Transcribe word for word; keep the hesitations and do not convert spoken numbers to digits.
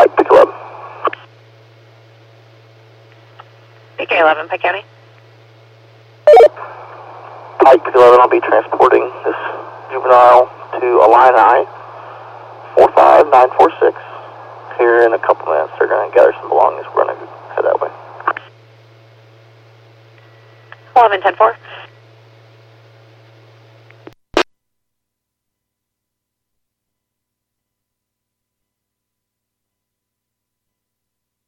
Pike, Pike eleven. P K eleven, Pike County. Pike, Pike eleven, I'll be transporting this juvenile to Illini four five nine four six. Here in a couple minutes, they're going to gather some belongings. We're going to head that way. eleven ten four.